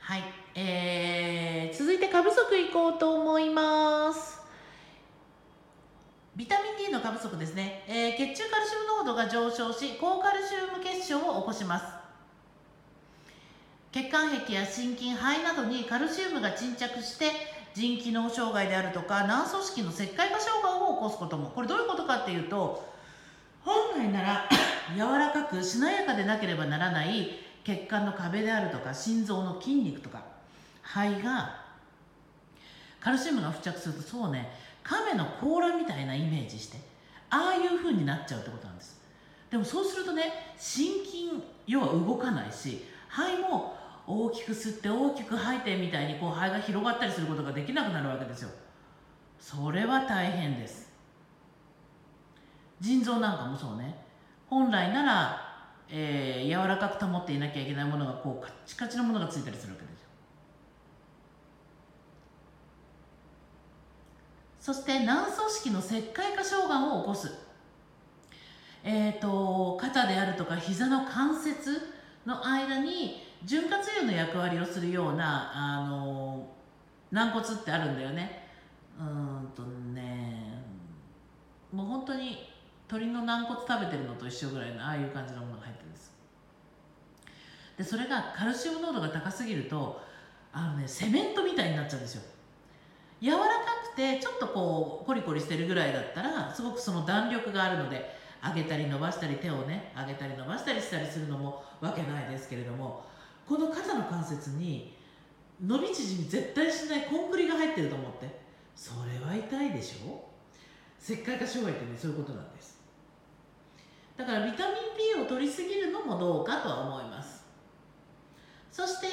はい、続いて過不足いこうと思います。ビタミン D の過不足ですね、血中カルシウム濃度が上昇し高カルシウム結晶を起こします。血管壁や心筋肺などにカルシウムが沈着して腎機能障害であるとか軟組織の石灰化症がを起こすことも。これどういうことかっていうと、本来なら柔らかくしなやかでなければならない血管の壁であるとか心臓の筋肉とか肺がカルシウムが付着すると、そうね、亀の甲羅みたいなイメージしてああいう風になっちゃうってことなんです。でもそうするとね、心筋要は動かないし、肺も大きく吸って大きく吐いてみたいにこう肺が広がったりすることができなくなるわけですよ。それは大変です。腎臓なんかもそうね、本来なら、柔らかく保っていなきゃいけないものがこうカチカチのものがついたりするわけですよ。そして軟組織の石灰化症がんを起こす、肩であるとか膝の関節の間に潤滑油の役割をするような軟骨ってあるんだよね。もう本当に鳥の軟骨食べてるのと一緒ぐらいのああいう感じのものが入ってるんです。でそれがカルシウム濃度が高すぎるとセメントみたいになっちゃうんですよ。柔らかくてちょっとこうコリコリしてるぐらいだったらすごくその弾力があるので上げたり伸ばしたり手をね上げたり伸ばしたりしたりするのもわけないですけれども、この肩の関節に伸び縮み絶対しないコンクリが入ってると思って、それは痛いでしょ。石灰化障害ってね、そういうことなんです。だからビタミン D を取りすぎるのもどうかとは思います。そして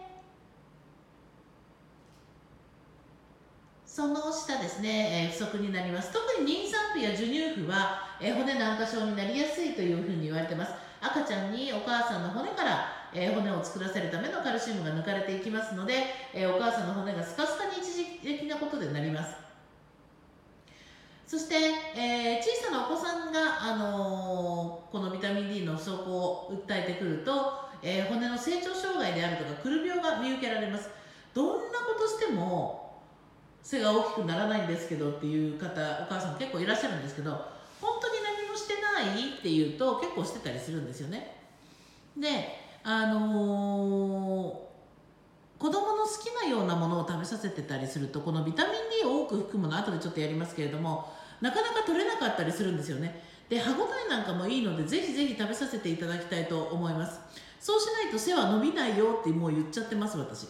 その下ですね、不足になります。特に妊産婦や授乳婦は、骨軟化症になりやすいというふうに言われてます。赤ちゃんにお母さんの骨から、骨を作らせるためのカルシウムが抜かれていきますので、お母さんの骨がスカスカに一時的なことでなります。そして、小さなお子さんが、このビタミン D の不足を訴えてくると、骨の成長障害であるとかくる病が見受けられます。どんなことしても背が大きくならないんですけどっていう方、お母さん結構いらっしゃるんですけど、本当に何もしてないっていうと結構してたりするんですよね。で、子供の好きなようなものを食べさせてたりすると、このビタミン D を多く含むの後でちょっとやりますけれども、なかなか取れなかったりするんですよね。で、歯ごたえなんかもいいのでぜひぜひ食べさせていただきたいと思います。そうしないと背は伸びないよってもう言っちゃってます、私。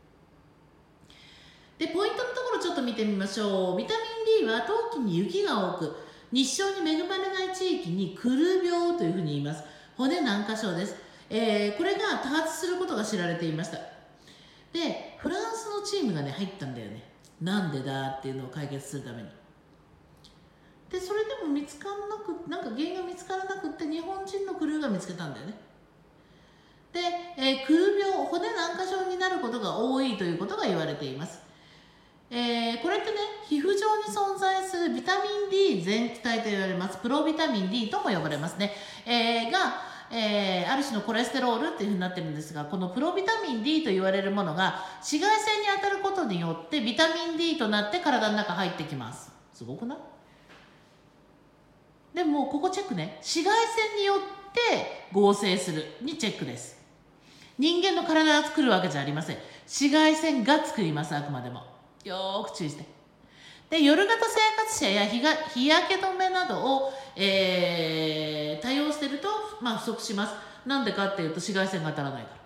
でポイントのところちょっと見てみましょう。ビタミン D は冬季に雪が多く日照に恵まれない地域にクル病というふうに言います。骨軟化症です。これが多発することが知られていました。でフランスのチームがね入ったんだよね。なんでだっていうのを解決するために。でそれでも見つからなく、なんか原因が見つからなくって日本人のクルーが見つけたんだよね。で、クル病、骨軟化症になることが多いということが言われています。これってね、皮膚上に存在するビタミン D 全気体と言われます。プロビタミン D とも呼ばれますね。ある種のコレステロールっていうふうになってるんですが、このプロビタミン D と言われるものが紫外線に当たることによってビタミン D となって体の中入ってきます。すごくない？でもここチェックね、紫外線によって合成するにチェックです。人間の体が作るわけじゃありません。紫外線が作ります、あくまでも。よーく注意して。で夜型生活者や日焼け止めなどを、多用していると、不足します。なんでかっていうと紫外線が当たらないから。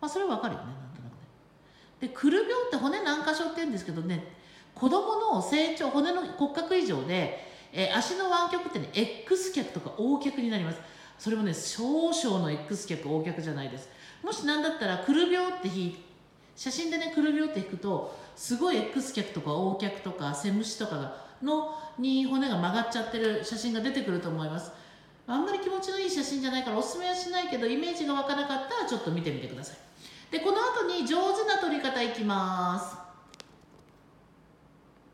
それはわかるよね、なんとなくね。でくる病って骨軟化症って言うんですけどね、子供の成長、骨の骨格異常で、足の湾曲ってね X 脚とか O 脚になります。それもね少々の X 脚 O 脚じゃないです。もし何だったらくる病って写真でねくる病って引くとすごい X 脚とか O 脚とか背虫とかに骨が曲がっちゃってる写真が出てくると思います。あんまり気持ちのいい写真じゃないからおすすめはしないけど、イメージが湧かなかったらちょっと見てみてください。でこの後に上手な撮り方いきます。